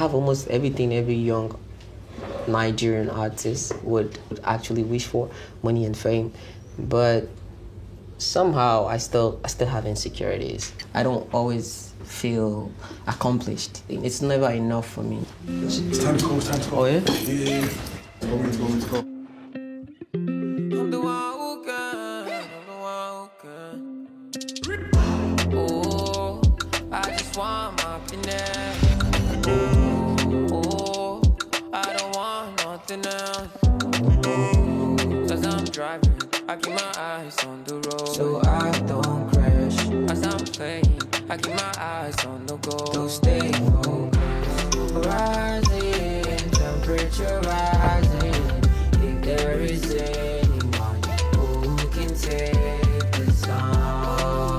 have almost everything every young Nigerian artist would actually wish for, money and fame. But somehow I still have insecurities. I don't always feel accomplished. It's never enough for me. It's time to go. Oh yeah? Yeah. Let's go. I'm the one who can. Oh, I just want my happiness. Oh, I don't want nothing else. As I'm driving, I keep my eyes on the road, so I don't crash. As I'm playing, I keep my eyes on the goal, to stay focused. Rising, temperature rising. If there is anyone who can take the sun,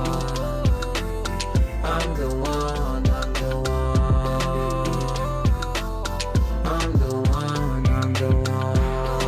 I'm the one, I'm the one. I'm the one, I'm the one.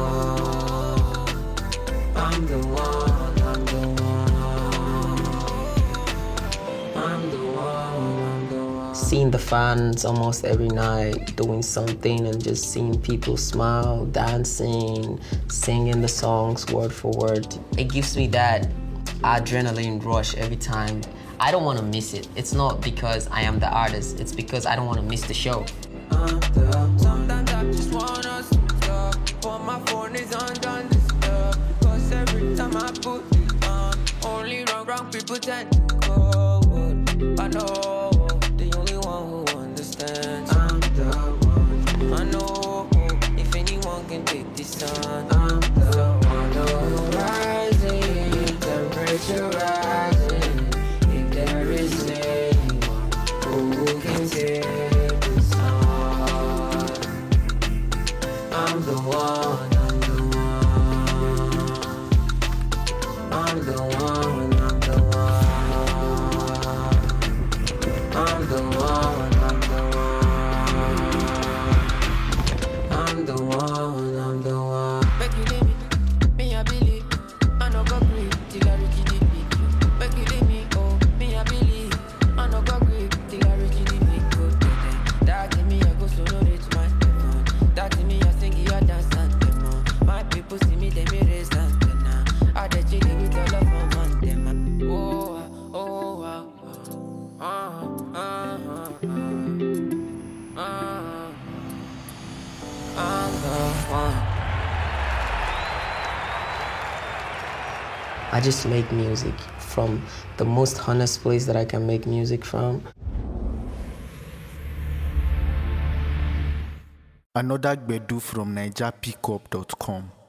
I'm the one, I'm the one. I'm the one, I'm the one. Seeing the fans almost every night doing something and just seeing people smile, dancing, singing the songs word for word. It gives me that adrenaline rush every time. I don't want to miss it. It's not because I am the artist. It's because I don't want to miss the show. Sometimes I just wanna stop, but my phone is undone disturb. Cause every time I put it on, only wrong people tend to go. I know the only one who understands. I'm the one. I know if anyone can take this sun, I'm the one. No rising, temperature rising. If there is anyone who can take the sun, I'm the one, I'm the one. I'm the one, I'm the one. I'm the one, I'm the one. I'm the one, I'm the one. Make you leave me I believe. I no go grip till I reach the peak. Make you leave me, oh, me I believe. I no go grip till I reach the peak. That give me I go so no reach my demon. That give me I sing ya dance and demon. My people see me they me raise antenna. I dey chilling with all of my man demon. Oh, oh, I'm the one. I just make music from the most honest place that I can make music from. Another Gbedu from NigerPickup.com.